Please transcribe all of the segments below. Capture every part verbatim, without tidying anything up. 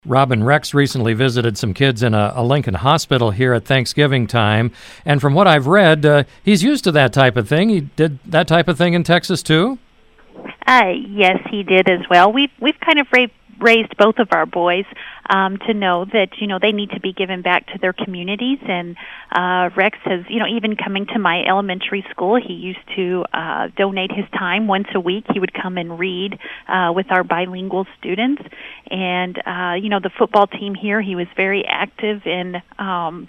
Robin Rex recently visited some kids in a, a Lincoln hospital here at Thanksgiving time, and from what I've read, uh, he's used to that type of thing. He did that type of thing in Texas too? Uh, yes, he did as well. We've we've kind of ra- raised both of our boys um, to know that you know they need to be given back to their communities. And uh, Rex has, you know, even coming to my elementary school, he used to uh, donate his time once a week. He would come and read uh, with our bilingual students, and uh, you know the football team here. He was very active in. Um,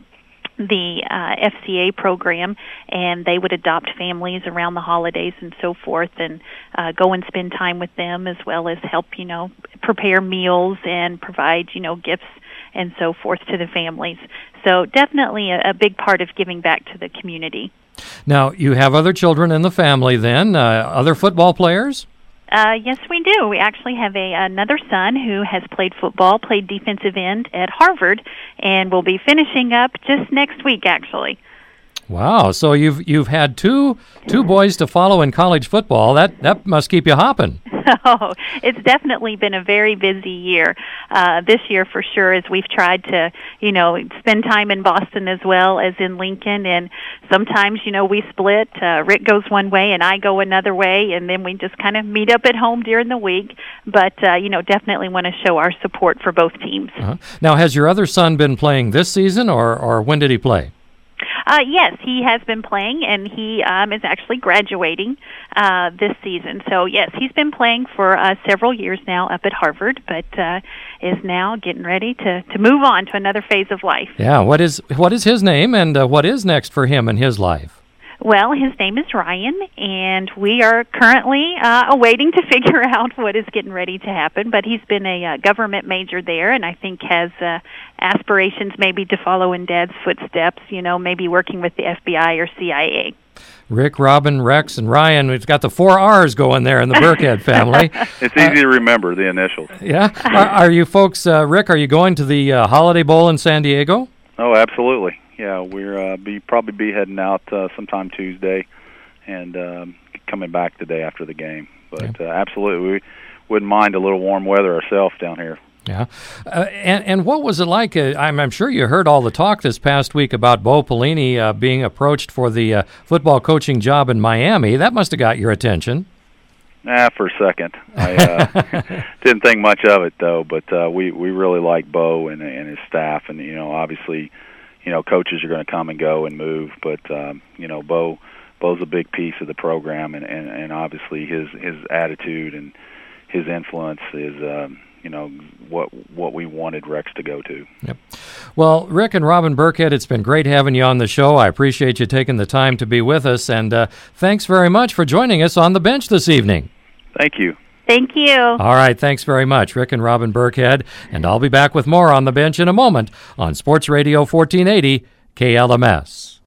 the uh, F C A program, and they would adopt families around the holidays and so forth, and uh, go and spend time with them, as well as help, you know, prepare meals and provide, you know, gifts and so forth to the families. So definitely a, a big part of giving back to the community. Now, you have other children in the family then, uh, other football players? Uh, yes, we do. We actually have a another son who has played football, played defensive end at Harvard, and will be finishing up just next week, actually. Wow! So you've you've had two two boys to follow in college football. That that must keep you hopping. Oh, it's definitely been a very busy year uh, this year for sure, as we've tried to, you know, spend time in Boston as well as in Lincoln, and sometimes, you know, we split. Uh, Rick goes one way and I go another way, and then we just kind of meet up at home during the week. But, uh, you know, definitely want to show our support for both teams. Uh-huh. Now, has your other son been playing this season, or, or when did he play? Uh, yes, he has been playing, and he um, is actually graduating uh, this season. So, yes, he's been playing for uh, several years now up at Harvard, but uh, is now getting ready to, to move on to another phase of life. Yeah, what is what is his name, and uh, what is next for him in his life? Well, his name is Ryan, and we are currently uh, awaiting to figure out what is getting ready to happen. But he's been a uh, government major there, and I think has uh, aspirations maybe to follow in Dad's footsteps, you know, maybe working with the F B I or C I A. Rick, Robin, Rex, and Ryan. We've got the four R's going there in the Burkhead family. It's easy uh, to remember, the initials. Yeah? Are, are you folks, uh, Rick, are you going to the uh, Holiday Bowl in San Diego? Oh, absolutely. Yeah, we're uh, be probably be heading out uh, sometime Tuesday, and um, coming back the day after the game. But uh, absolutely, we wouldn't mind a little warm weather ourselves down here. Yeah, uh, and and what was it like? Uh, I'm, I'm sure you heard all the talk this past week about Bo Pelini uh, being approached for the uh, football coaching job in Miami. That must have got your attention. Ah, for a second, I uh, didn't think much of it though. But uh, we we really like Bo and and his staff, and you know, obviously. You know, coaches are going to come and go and move, but um, you know, Bo, Bo's a big piece of the program, and, and, and obviously his his attitude and his influence is, um, you know, what what we wanted Rex to go to. Yep. Well, Rick and Robin Burkhead, it's been great having you on the show. I appreciate you taking the time to be with us, and uh, thanks very much for joining us on the bench this evening. Thank you. Thank you. All right, thanks very much, Rick and Robin Burkhead. And I'll be back with more on the bench in a moment on Sports Radio fourteen eighty K L M S.